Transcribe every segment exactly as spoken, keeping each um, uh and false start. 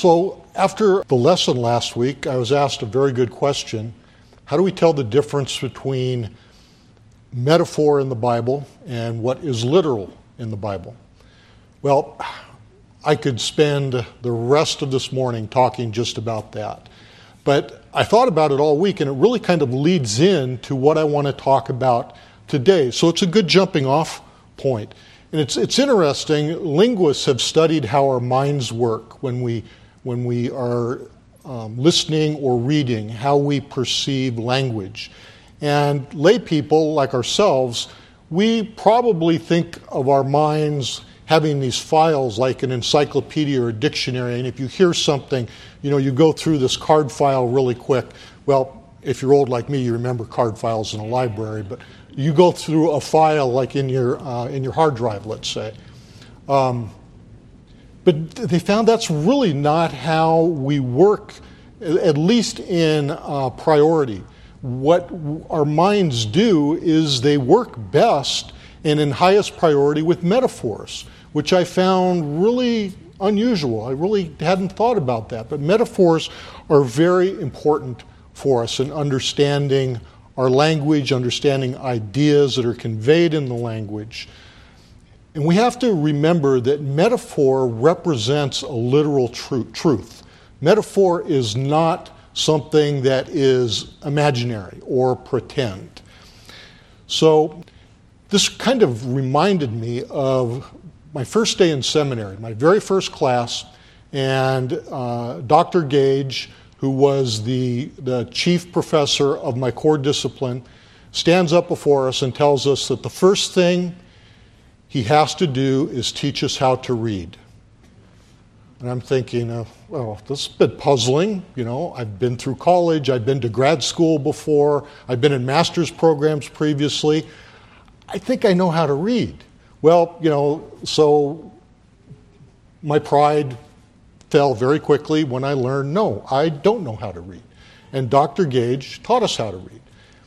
So after the lesson last week, I was asked a very good question. How do we tell the difference between metaphor in the Bible and what is literal in the Bible? Well, I could spend the rest of this morning talking just about that. But I thought about it all week, and it really kind of leads in to what I want to talk about today. So it's a good jumping off point. And it's it's interesting, linguists have studied how our minds work when we when we are um, listening or reading, how we perceive language. And lay people like ourselves, we probably think of our minds having these files like an encyclopedia or a dictionary, and if you hear something, you know, you go through this card file really quick. Well, if you're old like me, you remember card files in a library, but you go through a file like in your uh, in your hard drive, let's say. Um, but they found that's really not how we work, at least in uh, priority. What our minds do is they work best and in highest priority with metaphors, which I found really unusual. I really hadn't thought about that. But metaphors are very important for us in understanding our language, understanding ideas that are conveyed in the language. And we have to remember that metaphor represents a literal tru- truth. Metaphor is not something that is imaginary or pretend. So this kind of reminded me of my first day in seminary, my very first class, and uh, Doctor Gage, who was the, the chief professor of my core discipline, stands up before us and tells us that the first thing he has to do is teach us how to read. And I'm thinking, uh, well, this is a bit puzzling. You know, I've been through college, I've been to grad school before, I've been in master's programs previously. I think I know how to read. Well, you know, so my pride fell very quickly when I learned, no, I don't know how to read. And Doctor Gage taught us how to read.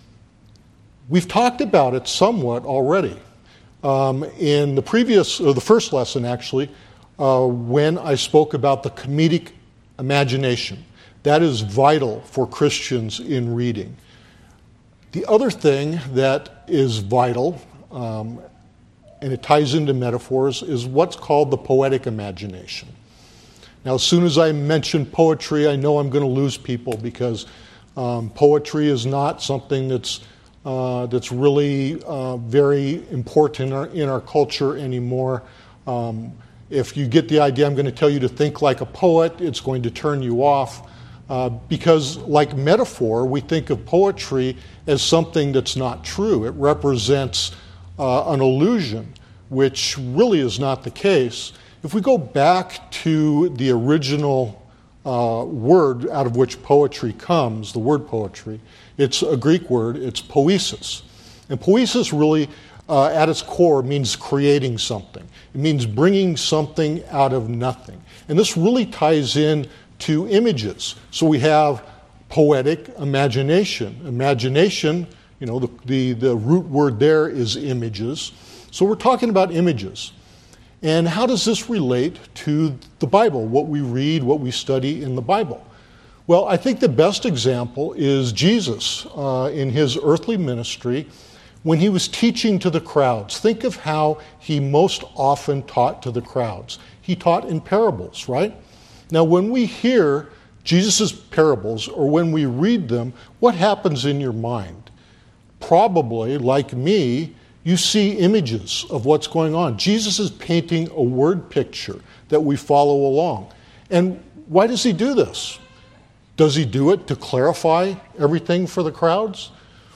We've talked about it somewhat already. Um, in the previous, or the first lesson actually, uh, when I spoke about the comedic imagination. That is vital for Christians in reading. The other thing that is vital, um, and it ties into metaphors, is what's called the poetic imagination. Now, as soon as I mention poetry, I know I'm going to lose people because um, poetry is not something that's uh, that's really uh, very important in our, in our culture anymore. Um, if you get the idea, I'm going to tell you to think like a poet, it's going to turn you off. Uh, because like metaphor, we think of poetry as something that's not true. It represents uh, an illusion, which really is not the case. If we go back to the original uh, word out of which poetry comes, the word poetry, it's a Greek word, it's poesis. And poesis really, uh, at its core, means creating something. It means bringing something out of nothing. And this really ties in to images. So we have poetic imagination. Imagination, you know, the, the, the root word there is images. So we're talking about images. And how does this relate to the Bible, what we read, what we study in the Bible? Well, I think the best example is Jesus uh, in his earthly ministry when he was teaching to the crowds. Think of how he most often taught to the crowds. He taught in parables, right? Now, when we hear Jesus' parables or when we read them, what happens in your mind? Probably, like me, you see images of what's going on. Jesus is painting a word picture that we follow along. And why does he do this? Does he do it to clarify everything for the crowds?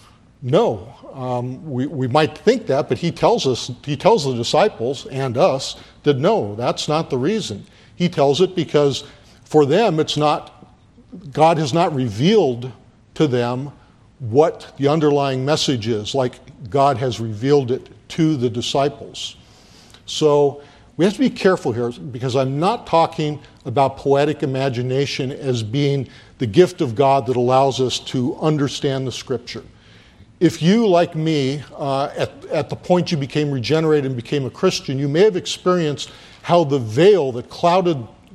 No. Um, we, we might think that, but he tells us, he tells the disciples and us that no, that's not the reason. He tells it because for them, it's not, God has not revealed to them what the underlying message is, like God has revealed it to the disciples. So we have to be careful here because I'm not talking about poetic imagination as being the gift of God that allows us to understand the Scripture. If you, like me, uh, at, at the point you became regenerated and became a Christian, you may have experienced how the veil that clouded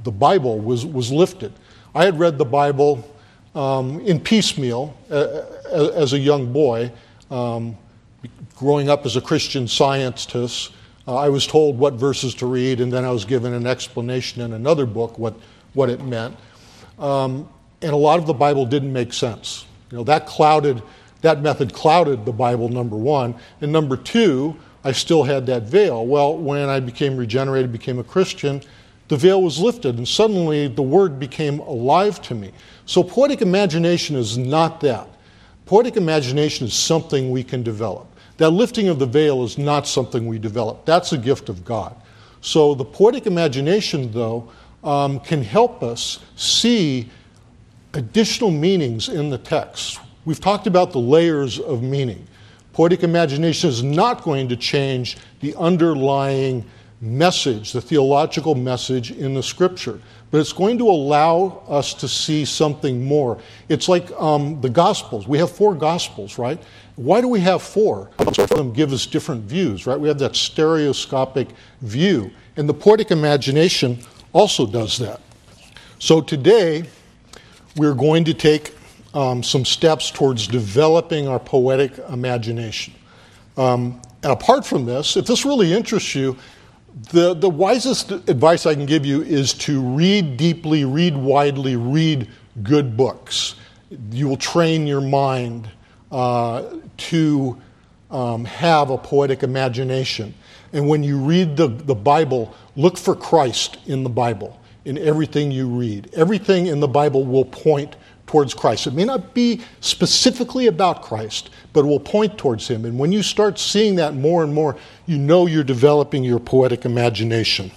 the Bible was, was lifted. I had read the Bible um, in piecemeal uh, as a young boy. Um, growing up as a Christian Scientist, uh, I was told what verses to read, and then I was given an explanation in another book what, what it meant. Um, and a lot of the Bible didn't make sense. You know, that clouded, that method clouded the Bible, number one. And number two, I still had that veil. Well, when I became regenerated, became a Christian, the veil was lifted, and suddenly the Word became alive to me. So poetic imagination is not that. Poetic imagination is something we can develop. That lifting of the veil is not something we develop. That's a gift of God. So the poetic imagination, though, um, can help us see additional meanings in the text. We've talked about the layers of meaning. Poetic imagination is not going to change the underlying message, the theological message in the Scripture, but it's going to allow us to see something more. It's like um, the Gospels. We have four Gospels, right? Why do we have four? Some of them give us different views, right? We have that stereoscopic view, and the poetic imagination also does that. So today, we're going to take um, some steps towards developing our poetic imagination. Um, and apart from this, if this really interests you, the, the wisest advice I can give you is to read deeply, read widely, read good books. You will train your mind uh, to um, have a poetic imagination. And when you read the, the Bible, look for Christ in the Bible, in everything you read. Everything in the Bible will point towards Christ. It may not be specifically about Christ, but it will point towards Him. And when you start seeing that more and more, you know you're developing your poetic imagination.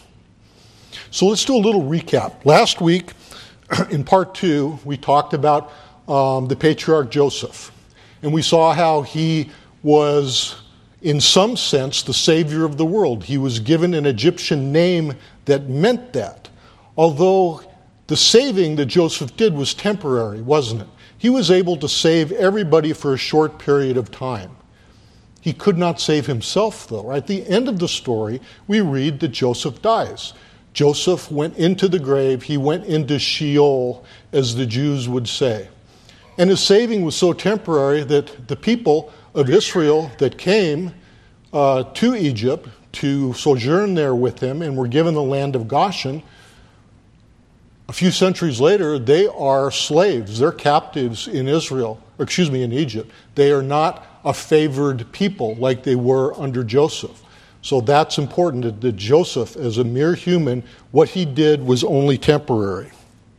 So let's do a little recap. Last week, in part two, we talked about um, the patriarch Joseph. And we saw how he was, in some sense, the savior of the world. He was given an Egyptian name that meant that. Although the saving that Joseph did was temporary, wasn't it? He was able to save everybody for a short period of time. He could not save himself, though. At the end of the story, we read that Joseph dies. Joseph went into the grave. He went into Sheol, as the Jews would say. And his saving was so temporary that the people of Israel that came uh, to Egypt to sojourn there with him and were given the land of Goshen, a few centuries later, they are slaves. They're captives in Israel, or excuse me, in Egypt. They are not a favored people like they were under Joseph. So that's important that, that Joseph, as a mere human, what he did was only temporary.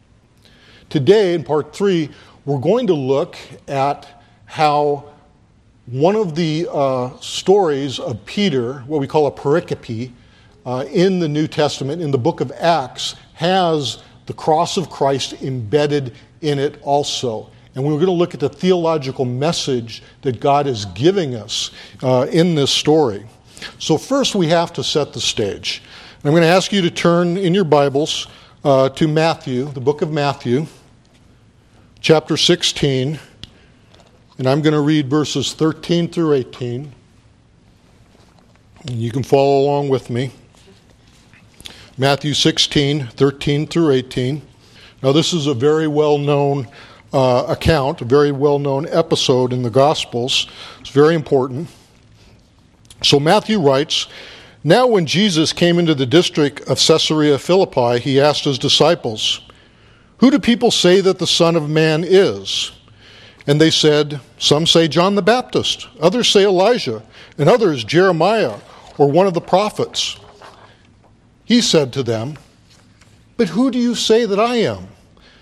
Today, in part three, we're going to look at how one of the uh, stories of Peter, what we call a pericope, uh, in the New Testament, in the book of Acts, has the cross of Christ embedded in it also. And we're going to look at the theological message that God is giving us uh, in this story. So first we have to set the stage. I'm going to ask you to turn in your Bibles uh, to Matthew, the book of Matthew, chapter sixteen. And I'm going to read verses thirteen through eighteen. And you can follow along with me. Matthew sixteen, thirteen through eighteen. Now this is a very well-known uh, account, a very well-known episode in the Gospels. It's very important. So Matthew writes, "Now when Jesus came into the district of Caesarea Philippi, he asked his disciples, 'Who do people say that the Son of Man is?' And they said, 'Some say John the Baptist, others say Elijah, and others Jeremiah or one of the prophets.' He said to them, 'But who do you say that I am?'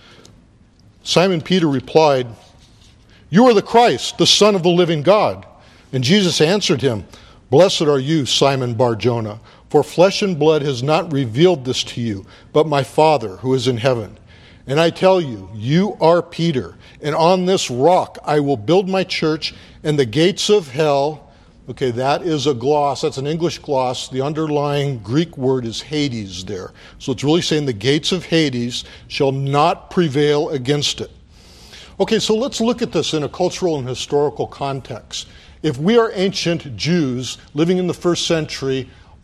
Simon Peter replied, 'You are the Christ, the Son of the living God.' And Jesus answered him, 'Blessed are you, Simon Bar-Jonah, for flesh and blood has not revealed this to you, but my Father who is in heaven. And I tell you, you are Peter, and on this rock I will build my church, and the gates of hell,'" okay, that is a gloss, that's an English gloss. The underlying Greek word is Hades there. So it's really saying the gates of Hades shall not prevail against it. Okay, so let's look at this in a cultural and historical context. If we are ancient Jews living in the first century,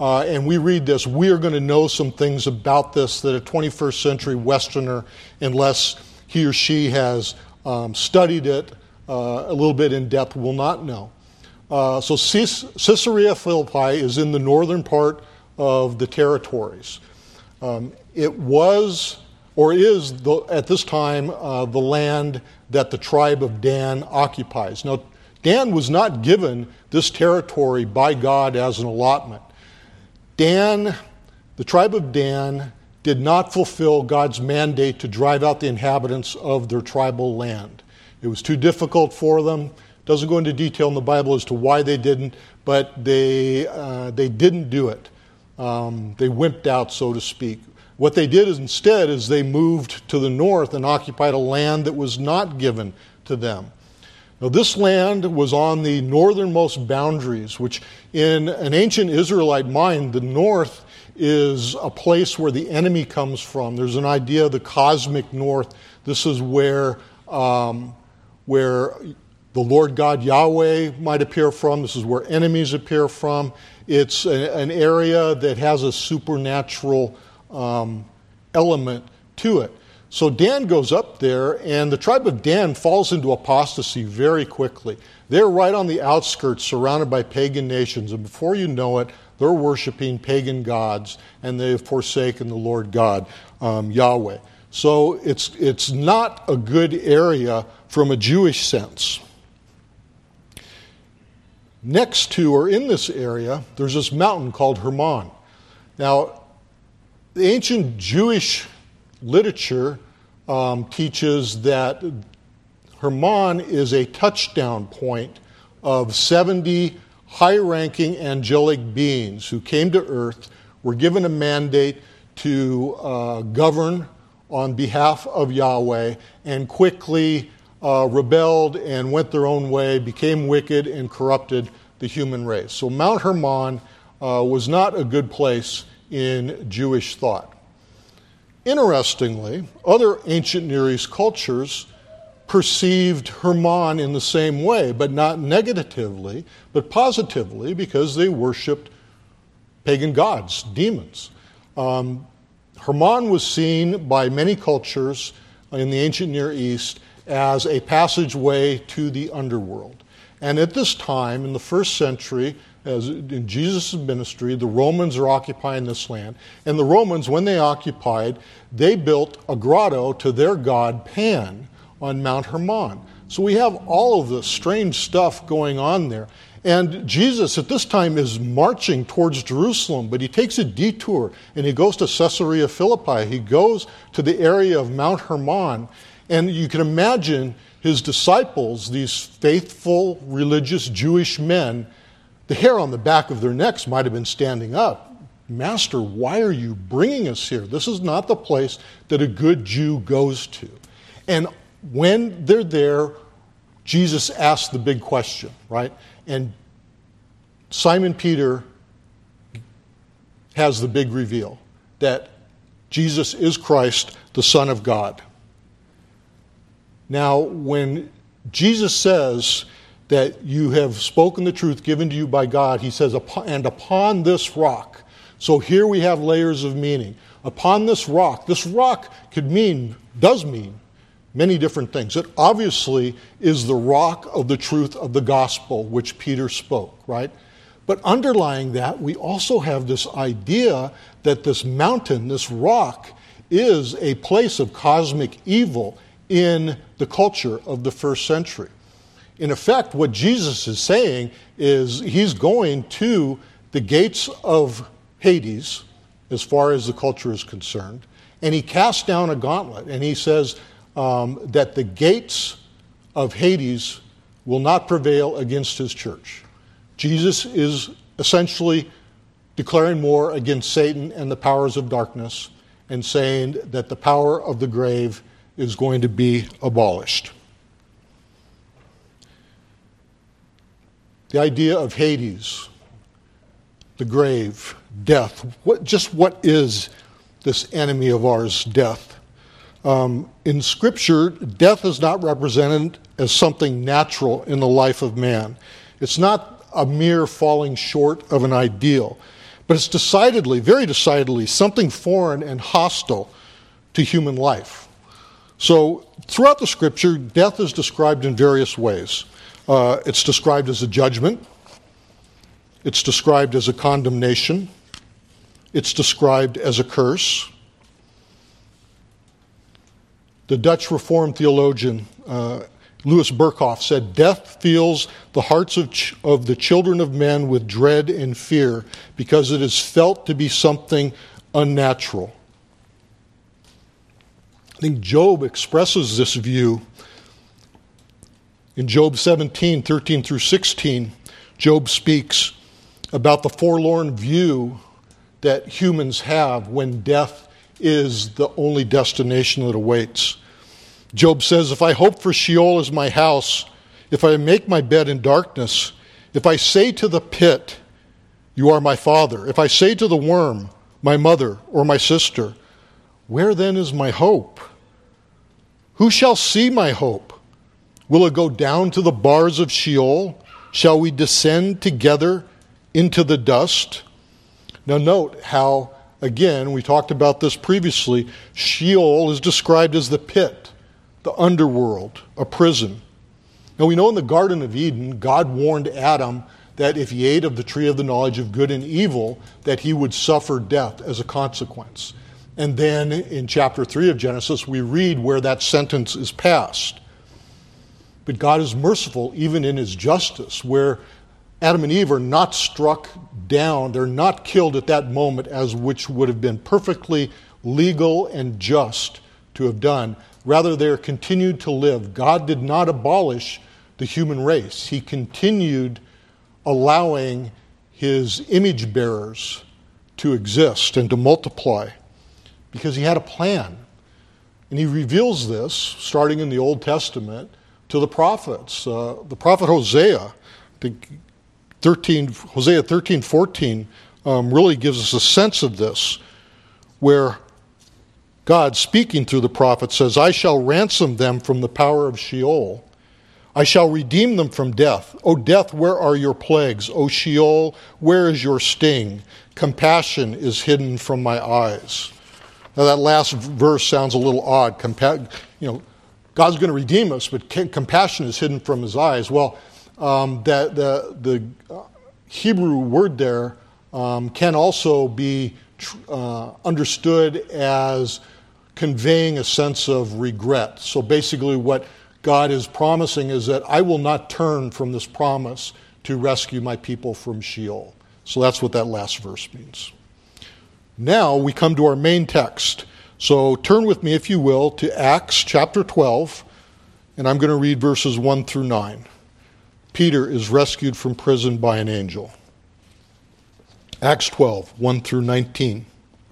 uh, and we read this, we are going to know some things about this that a twenty-first century Westerner, unless he or she has um, studied it uh, a little bit in depth, will not know. Uh, so Caesarea Philippi is in the northern part of the territories. Um, it was, or is, the, at this time, uh, the land that the tribe of Dan occupies. Now, Dan was not given this territory by God as an allotment. Dan, the tribe of Dan, did not fulfill God's mandate to drive out the inhabitants of their tribal land. It was too difficult for them. Doesn't go into detail in the Bible as to why they didn't, but they uh, they didn't do it. Um, they wimped out, so to speak. What they did is instead is they moved to the north and occupied a land that was not given to them. Now, this land was on the northernmost boundaries, which in an ancient Israelite mind, the north is a place where the enemy comes from. There's an idea of the cosmic north. This is where um, where the Lord God Yahweh might appear from. This is where enemies appear from. It's a, an area that has a supernatural um, element to it. So Dan goes up there, and the tribe of Dan falls into apostasy very quickly. They're right on the outskirts, surrounded by pagan nations, and before you know it, they're worshiping pagan gods, and they have forsaken the Lord God, um, Yahweh. So it's it's not a good area from a Jewish sense. Next to, or in this area, there's this mountain called Hermon. Now, the ancient Jewish literature um, teaches that Hermon is a touchdown point of seventy high-ranking angelic beings who came to earth, were given a mandate to uh, govern on behalf of Yahweh, and quickly uh, rebelled and went their own way, became wicked, and corrupted the human race. So Mount Hermon uh, was not a good place in Jewish thought. Interestingly, other ancient Near East cultures perceived Hermon in the same way, but not negatively, but positively, because they worshipped pagan gods, demons. Um, Hermon was seen by many cultures in the ancient Near East as a passageway to the underworld. And at this time, in the first century, as in Jesus' ministry, the Romans are occupying this land. And the Romans, when they occupied, they built a grotto to their god Pan on Mount Hermon. So we have all of this strange stuff going on there. And Jesus at this time is marching towards Jerusalem, but he takes a detour and he goes to Caesarea Philippi. He goes to the area of Mount Hermon, and you can imagine his disciples, these faithful, religious Jewish men, the hair on the back of their necks might have been standing up. Master, why are you bringing us here? This is not the place that a good Jew goes to. And when they're there, Jesus asks the big question, right? And Simon Peter has the big reveal that Jesus is Christ, the Son of God. Now, when Jesus says that you have spoken the truth given to you by God, he says, and upon this rock. So here we have layers of meaning. Upon this rock. This rock could mean, does mean, many different things. It obviously is the rock of the truth of the gospel which Peter spoke, right? But underlying that, we also have this idea that this mountain, this rock, is a place of cosmic evil in the culture of the first century. In effect, what Jesus is saying is he's going to the gates of Hades, as far as the culture is concerned, and he casts down a gauntlet, and he says um, that the gates of Hades will not prevail against his church. Jesus is essentially declaring war against Satan and the powers of darkness and saying that the power of the grave is going to be abolished. The idea of Hades, the grave, death, what, just what is this enemy of ours, death? Um, in Scripture, death is not represented as something natural in the life of man. It's not a mere falling short of an ideal, But it's decidedly, very decidedly, something foreign and hostile to human life. So throughout the Scripture, death is described in various ways. Uh, it's described as a judgment. It's described as a condemnation. It's described as a curse. The Dutch Reformed theologian uh, Louis Berkhoff said, "Death fills the hearts of, ch- of the children of men with dread and fear because it is felt to be something unnatural." I think Job expresses this view. In Job seventeen, thirteen through sixteen, Job speaks about the forlorn view that humans have when death is the only destination that awaits. Job says, "If I hope for Sheol as my house, if I make my bed in darkness, if I say to the pit, 'You are my father,' if I say to the worm, 'My mother,' or my sister, where then is my hope? Who shall see my hope? Will it go down to the bars of Sheol? Shall we descend together into the dust?" Now note how, again, we talked about this previously, Sheol is described as the pit, the underworld, a prison. Now we know in the Garden of Eden, God warned Adam that if he ate of the tree of the knowledge of good and evil, that he would suffer death as a consequence. And then in chapter three of Genesis, we read where that sentence is passed. But God is merciful even in his justice, where Adam and Eve are not struck down, they're not killed at that moment, as which would have been perfectly legal and just to have done. Rather, they are continued to live. God did not abolish the human race. He continued allowing his image bearers to exist and to multiply because he had a plan. And he reveals this, starting in the Old Testament, to the prophets. Uh, the prophet Hosea, I think thirteen, Hosea thirteen, fourteen, um, really gives us a sense of this, where God, speaking through the prophet, says, "I shall ransom them from the power of Sheol. I shall redeem them from death. O death, where are your plagues? O Sheol, where is your sting? Compassion is hidden from my eyes." Now that last verse sounds a little odd. Compa- you know, God's going to redeem us, but compassion is hidden from his eyes. Well, um, that the the Hebrew word there um, can also be uh, understood as conveying a sense of regret. So basically what God is promising is that I will not turn from this promise to rescue my people from Sheol. So that's what that last verse means. Now we come to our main text. So turn with me, if you will, to Acts chapter twelve, and I'm going to read verses one through nine. Peter is rescued from prison by an angel. Acts twelve, one through nineteen.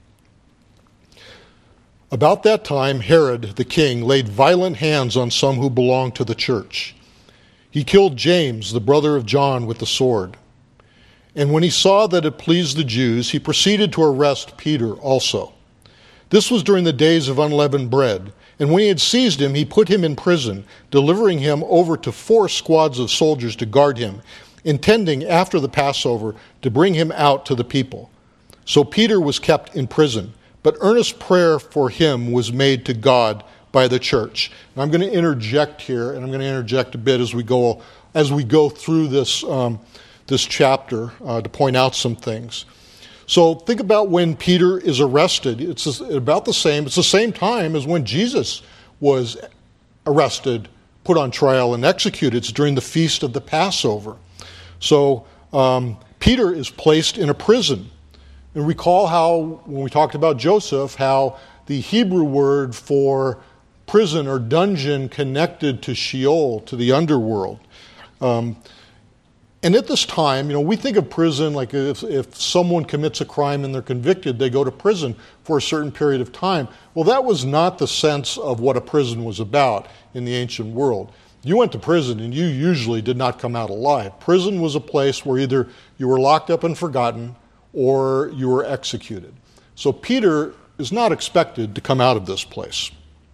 About that time, Herod the king laid violent hands on some who belonged to the church. He killed James, the brother of John, with the sword. And when he saw that it pleased the Jews, he proceeded to arrest Peter also. This was during the days of unleavened bread. And when he had seized him, he put him in prison, delivering him over to four squads of soldiers to guard him, intending after the Passover to bring him out to the people. So Peter was kept in prison, but earnest prayer for him was made to God by the church. And I'm going to interject here, and I'm going to interject a bit as we go as we go through this um, this chapter uh, to point out some things. So think about when Peter is arrested. It's about the same. It's the same time as when Jesus was arrested, put on trial, and executed. It's during the feast of the Passover. So um, Peter is placed in a prison. And recall how, when we talked about Joseph, how the Hebrew word for prison or dungeon connected to Sheol, to the underworld. Um, and at this time, you know, we think of prison like if, if someone commits a crime and they're convicted, they go to prison for a certain period of time. Well, that was not the sense of what a prison was about in the ancient world. You went to prison and you usually did not come out alive. Prison was a place where either you were locked up and forgotten or you were executed. So Peter is not expected to come out of this place.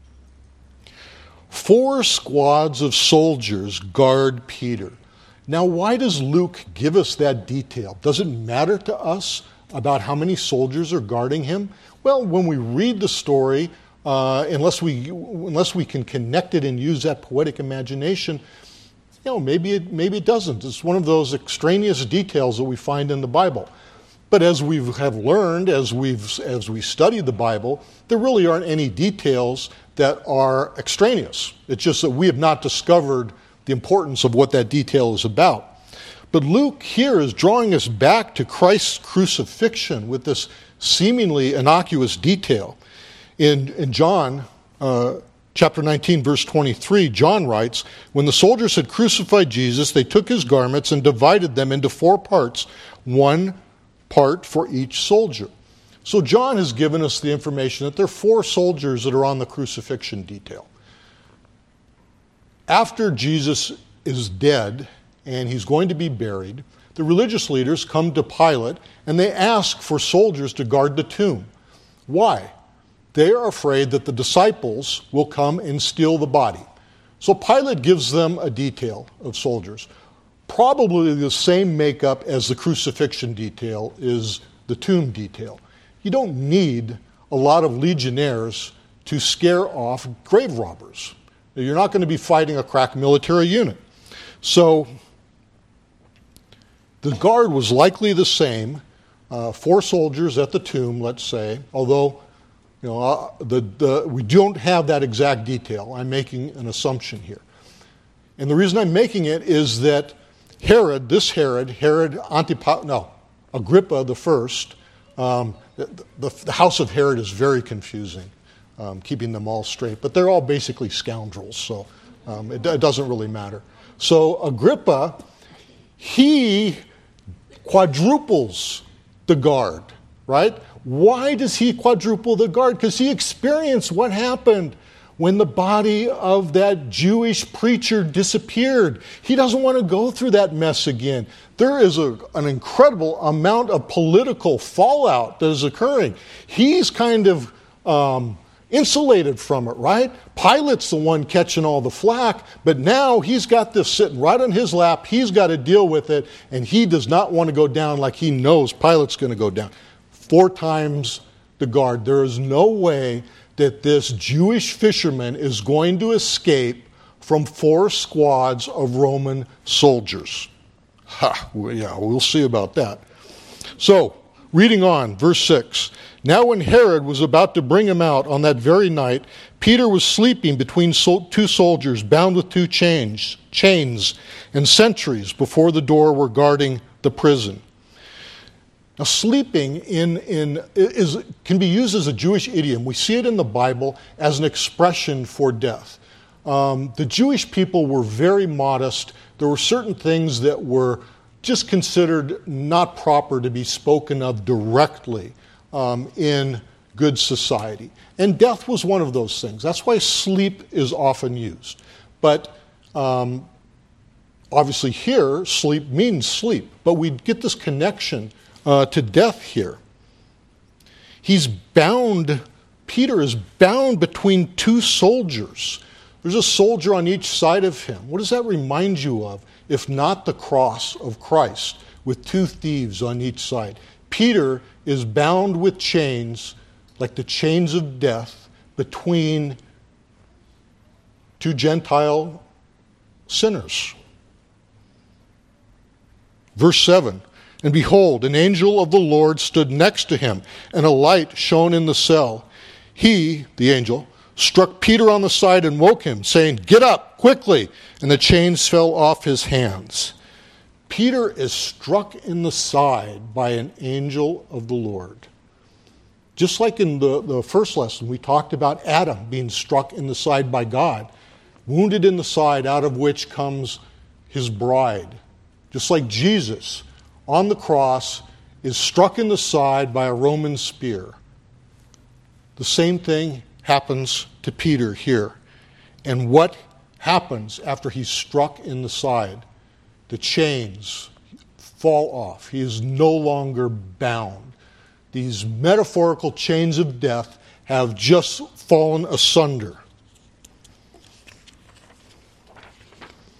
Four squads of soldiers guard Peter. Now, why does Luke give us that detail? Does it matter to us about how many soldiers are guarding him? Well, when we read the story, uh, unless we unless we can connect it and use that poetic imagination, you know, maybe it, maybe it doesn't. It's one of those extraneous details that we find in the Bible. But as we have learned, as we've as we studied the Bible, there really aren't any details that are extraneous. It's just that we have not discovered the importance of what that detail is about. But Luke here is drawing us back to Christ's crucifixion with this seemingly innocuous detail. In, in John uh, chapter nineteen, verse twenty-three, John writes, "When the soldiers had crucified Jesus, they took his garments and divided them into four parts, one part for each soldier." So John has given us the information that there are four soldiers that are on the crucifixion detail. After Jesus is dead and he's going to be buried, the religious leaders come to Pilate and they ask for soldiers to guard the tomb. Why? They are afraid that the disciples will come and steal the body. So Pilate gives them a detail of soldiers. Probably the same makeup as the crucifixion detail is the tomb detail. You don't need a lot of legionnaires to scare off grave robbers. You're not going to be fighting a crack military unit. So the guard was likely the same, uh, four soldiers at the tomb, let's say, although you know uh, the, the, we don't have that exact detail. I'm making an assumption here. And the reason I'm making it is that Herod, this Herod, Herod Antipas, no, Agrippa the first, um, the, the, the house of Herod is very confusing, um, keeping them all straight. But they're all basically scoundrels, so um, it, it doesn't really matter. So Agrippa, he quadruples the guard, right? Why does he quadruple the guard? Because he experienced what happened when the body of that Jewish preacher disappeared. He doesn't want to go through that mess again. There is a, an incredible amount of political fallout that is occurring. He's kind of um, insulated from it, right? Pilate's the one catching all the flack, but now he's got this sitting right on his lap. He's got to deal with it, and he does not want to go down like he knows Pilate's going to go down. Four times the guard. There is no way that this Jewish fisherman is going to escape from four squads of Roman soldiers. Ha, well, yeah, we'll see about that. So, reading on, verse six. Now when Herod was about to bring him out on that very night, Peter was sleeping between two soldiers, bound with two chains, chains, and sentries before the door were guarding the prison. Now, sleeping in, in is, can be used as a Jewish idiom. We see it in the Bible as an expression for death. Um, the Jewish people were very modest. There were certain things that were just considered not proper to be spoken of directly um, in good society. And death was one of those things. That's why sleep is often used. But um, obviously here, sleep means sleep. But we get this connection Uh, to death here. He's bound, Peter is bound between two soldiers. There's a soldier on each side of him. What does that remind you of, if not the cross of Christ, with two thieves on each side? Peter is bound with chains, like the chains of death, between two Gentile sinners. Verse seven. And behold, an angel of the Lord stood next to him, and a light shone in the cell. He, the angel, struck Peter on the side and woke him, saying, "Get up, quickly!" And the chains fell off his hands. Peter is struck in the side by an angel of the Lord. Just like in the, the first lesson, we talked about Adam being struck in the side by God, wounded in the side, out of which comes his bride. Just like Jesus on the cross is struck in the side by a Roman spear. The same thing happens to Peter here. And what happens after he's struck in the side? The chains fall off. He is no longer bound. These metaphorical chains of death have just fallen asunder.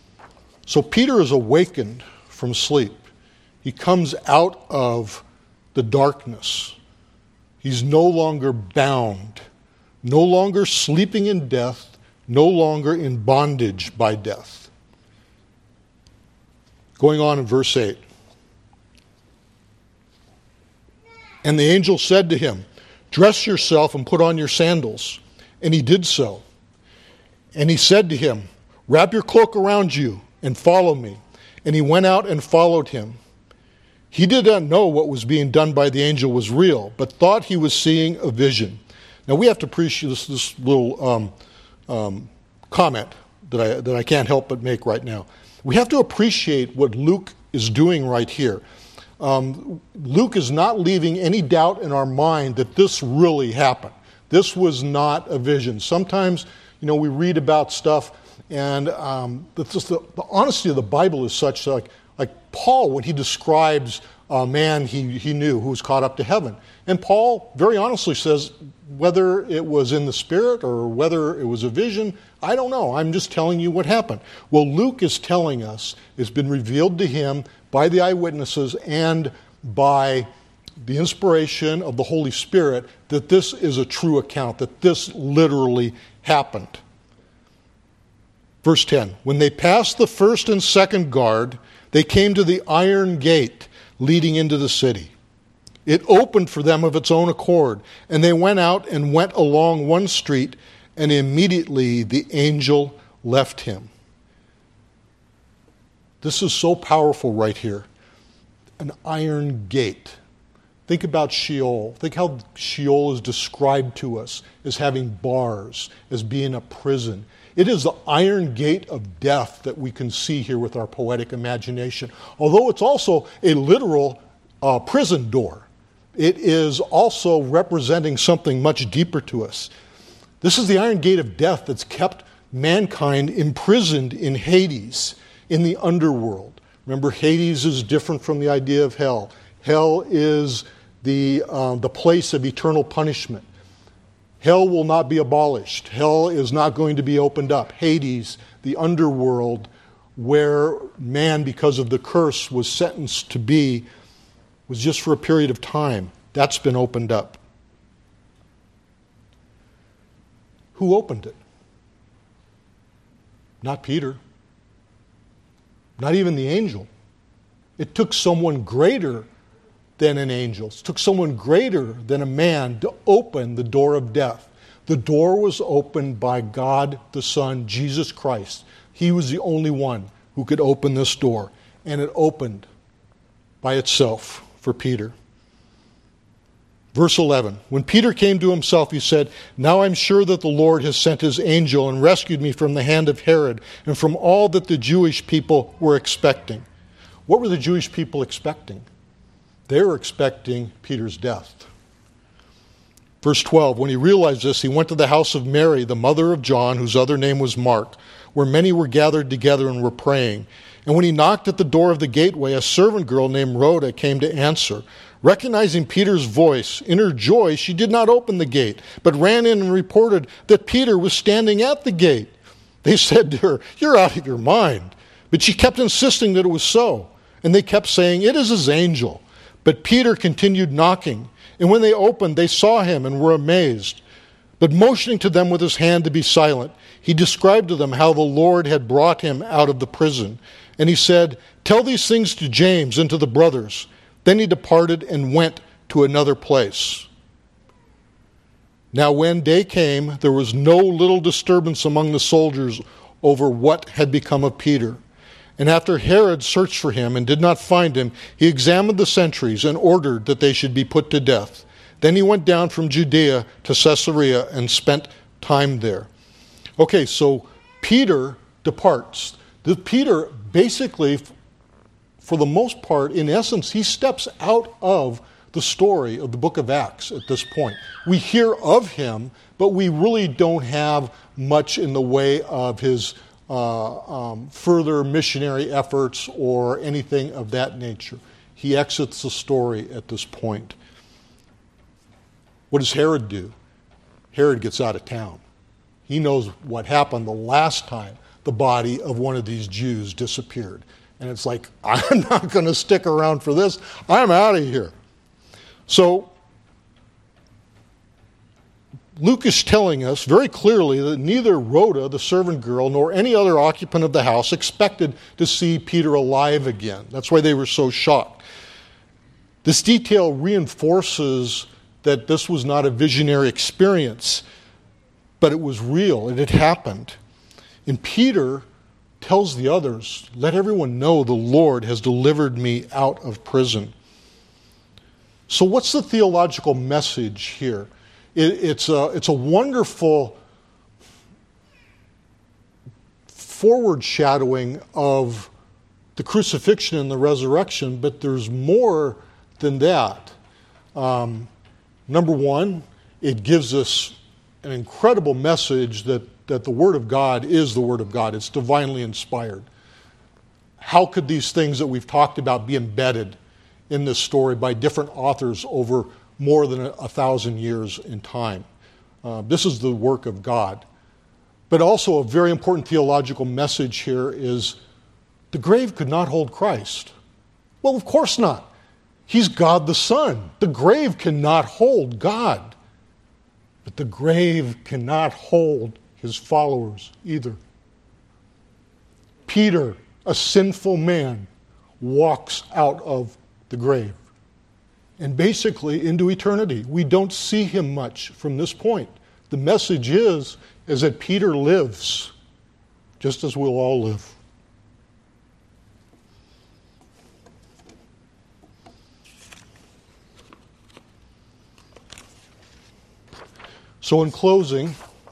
So Peter is awakened from sleep. He comes out of the darkness. He's no longer bound, no longer sleeping in death, no longer in bondage by death. Going on in verse eight. And the angel said to him, "Dress yourself and put on your sandals." And he did so. And he said to him, "Wrap your cloak around you and follow me." And he went out and followed him. He did not know what was being done by the angel was real, but thought he was seeing a vision. Now we have to appreciate this, this little um, um, comment that I, that I can't help but make right now. We have to appreciate what Luke is doing right here. Um, Luke is not leaving any doubt in our mind that this really happened. This was not a vision. Sometimes, you know, we read about stuff, and um, the, the, the honesty of the Bible is such that, like, like Paul, when he describes a man he, he knew who was caught up to heaven. And Paul very honestly says, whether it was in the Spirit or whether it was a vision, I don't know. I'm just telling you what happened. Well, Luke is telling us it's been revealed to him by the eyewitnesses and by the inspiration of the Holy Spirit that this is a true account, that this literally happened. Verse ten, when they passed the first and second guard, they came to the iron gate leading into the city. It opened for them of its own accord, and they went out and went along one street, and immediately the angel left him. This is so powerful right here. An iron gate. Think about Sheol. Think how Sheol is described to us as having bars, as being a prison. It is the iron gate of death that we can see here with our poetic imagination. Although it's also a literal uh, prison door, it is also representing something much deeper to us. This is the iron gate of death that's kept mankind imprisoned in Hades, in the underworld. Remember, Hades is different from the idea of hell. Hell is the, uh, the place of eternal punishment. Hell will not be abolished. Hell is not going to be opened up. Hades, the underworld, where man, because of the curse, was sentenced to be, was just for a period of time. That's been opened up. Who opened it? Not Peter. Not even the angel. It took someone greater than an angel. It took someone greater than a man to open the door of death. The door was opened by God the Son, Jesus Christ. He was the only one who could open this door. And it opened by itself for Peter. Verse eleven, when Peter came to himself, he said, "Now I'm sure that the Lord has sent his angel and rescued me from the hand of Herod and from all that the Jewish people were expecting." What were the Jewish people expecting? They were expecting Peter's death. Verse twelve, when he realized this, he went to the house of Mary, the mother of John, whose other name was Mark, where many were gathered together and were praying. And when he knocked at the door of the gateway, a servant girl named Rhoda came to answer. Recognizing Peter's voice, in her joy, she did not open the gate, but ran in and reported that Peter was standing at the gate. They said to her, "You're out of your mind." But she kept insisting that it was so. And they kept saying, "It is his angel." But Peter continued knocking. And when they opened, they saw him and were amazed. But motioning to them with his hand to be silent, he described to them how the Lord had brought him out of the prison. And he said, "Tell these things to James and to the brothers." Then he departed and went to another place. Now when day came, there was no little disturbance among the soldiers over what had become of Peter. And after Herod searched for him and did not find him, he examined the sentries and ordered that they should be put to death. Then he went down from Judea to Caesarea and spent time there. Okay, so Peter departs. The Peter basically, for the most part, in essence, he steps out of the story of the book of Acts at this point. We hear of him, but we really don't have much in the way of his uh, um, further missionary efforts or anything of that nature. He exits the story at this point. What does Herod do? Herod gets out of town. He knows what happened the last time the body of one of these Jews disappeared. And it's like, I'm not going to stick around for this. I'm out of here. So, Luke is telling us very clearly that neither Rhoda, the servant girl, nor any other occupant of the house expected to see Peter alive again. That's why they were so shocked. This detail reinforces that this was not a visionary experience, but it was real. It had happened. And Peter tells the others, "Let everyone know the Lord has delivered me out of prison." So what's the theological message here? It, it's, a, it's a wonderful foreshadowing of the crucifixion and the resurrection, but there's more than that. Um, number one, it gives us an incredible message that, that the Word of God is the Word of God. It's divinely inspired. How could these things that we've talked about be embedded in this story by different authors over more than a, a thousand years in time? Uh, this is the work of God. But also a very important theological message here is the grave could not hold Christ. Well, of course not. He's God the Son. The grave cannot hold God. But the grave cannot hold his followers either. Peter, a sinful man, walks out of the grave and basically into eternity. We don't see him much from this point. The message is, is that Peter lives, just as we'll all live. So in closing,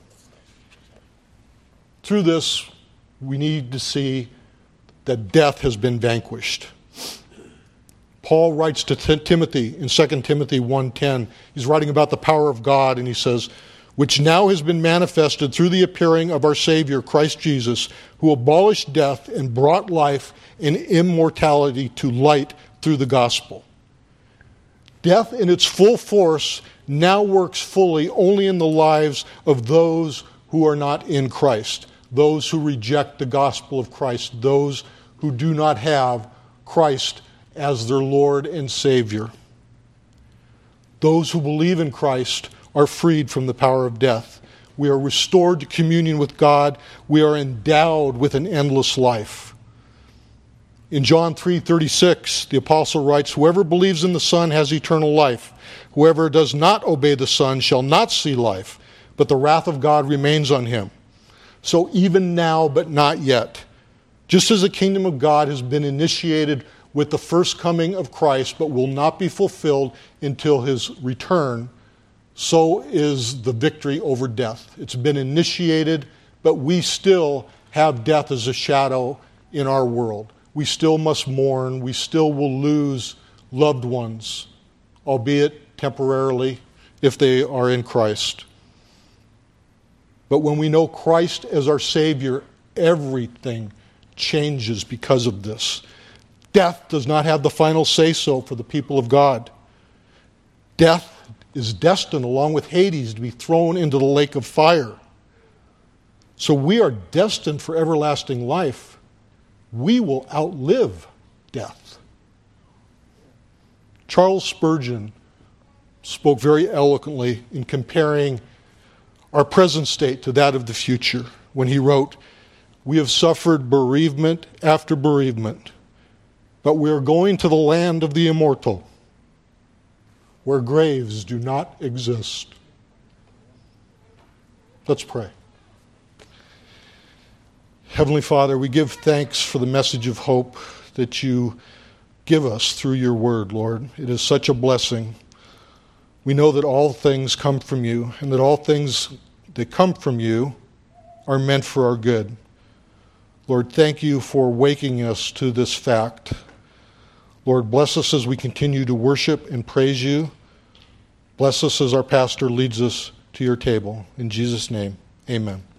through this, we need to see that death has been vanquished. Paul writes to Timothy in Second Timothy one ten. He's writing about the power of God, and he says, "Which now has been manifested through the appearing of our Savior, Christ Jesus, who abolished death and brought life and immortality to light through the gospel." Death in its full force now works fully only in the lives of those who are not in Christ, those who reject the gospel of Christ, those who do not have Christ as their Lord and Savior. Those who believe in Christ are freed from the power of death. We are restored to communion with God. We are endowed with an endless life. In John three thirty-six, the apostle writes, "Whoever believes in the Son has eternal life. Whoever does not obey the Son shall not see life, but the wrath of God remains on him." So even now, but not yet. Just as the kingdom of God has been initiated with the first coming of Christ, but will not be fulfilled until his return, so is the victory over death. It's been initiated, but we still have death as a shadow in our world. We still must mourn. We still will lose loved ones, albeit temporarily, if they are in Christ. But when we know Christ as our Savior, everything changes because of this. Death does not have the final say-so for the people of God. Death is destined, along with Hades, to be thrown into the lake of fire. So we are destined for everlasting life. We will outlive death. Charles Spurgeon spoke very eloquently in comparing our present state to that of the future when he wrote, "We have suffered bereavement after bereavement, but we are going to the land of the immortal, where graves do not exist." Let's pray. Heavenly Father, we give thanks for the message of hope that you give us through your word, Lord. It is such a blessing. We know that all things come from you, and that all things that come from you are meant for our good. Lord, thank you for waking us to this fact. Lord, bless us as we continue to worship and praise you. Bless us as our pastor leads us to your table. In Jesus' name, amen.